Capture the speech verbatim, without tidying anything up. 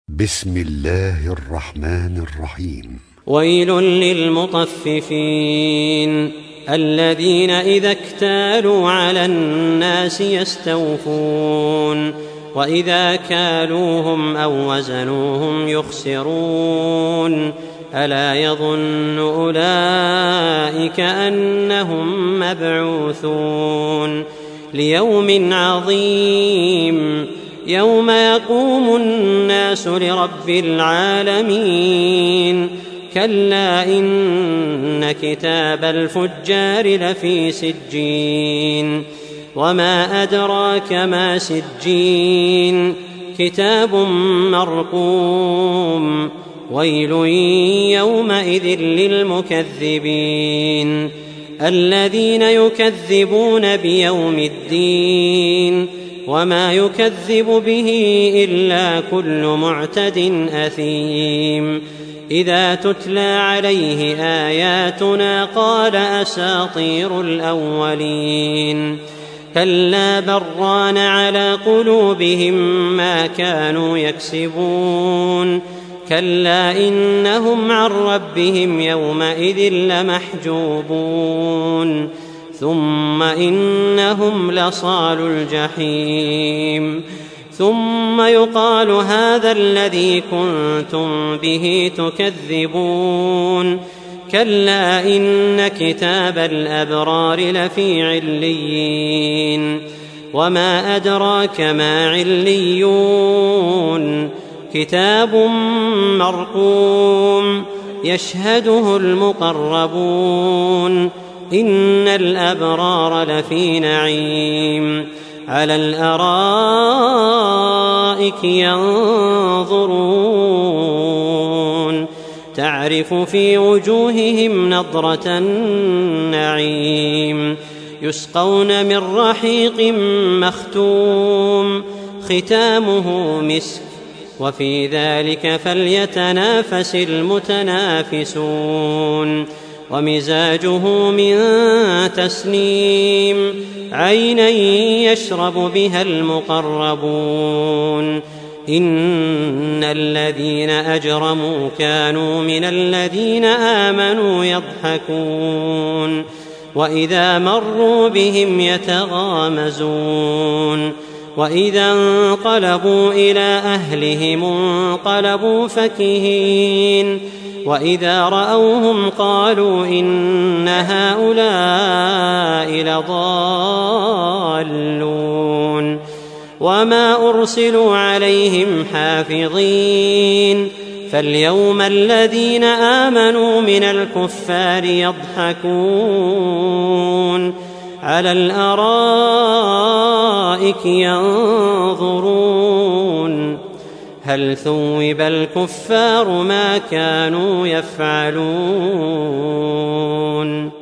بسم الله الرحمن الرحيم. ويل للمطففين الذين إذا اكتالوا على الناس يستوفون وإذا كالوهم أو وزنوهم يخسرون ألا يظن أولئك أنهم مبعوثون ليوم عظيم يوم يقوم الناس لرب العالمين كلا إن كتاب الفجار لفي سجين وما أدراك ما سجين كتاب مرقوم ويل يومئذ للمكذبين الذين يكذبون بيوم الدين وما يكذب به إلا كل معتد أثيم إذا تتلى عليه آياتنا قال أساطير الأولين كلا بران على قلوبهم ما كانوا يكسبون كلا إنهم عن ربهم يومئذ لمحجوبون ثم إنهم لصالو الجحيم ثم يقال هذا الذي كنتم به تكذبون كلا إن كتاب الأبرار لفي عليين وما أدراك ما عليون كتاب مرقوم يشهده المقربون إن الأبرار لفي نعيم على الأرائك ينظرون تعرف في وجوههم نضرة النعيم يسقون من رحيق مختوم ختامه مسك وفي ذلك فليتنافس المتنافسون ومزاجه من تسنيم عينا يشرب بها المقربون إن الذين أجرموا كانوا من الذين آمنوا يضحكون وإذا مروا بهم يتغامزون وإذا انقلبوا إلى أهلهم انقلبوا فكهين وإذا رأوهم قالوا إن هؤلاء لضالون وما أرسلوا عليهم حافظين فاليوم الذين آمنوا من الكفار يضحكون على الأرائك ينظرون هل ثوب الكفار ما كانوا يفعلون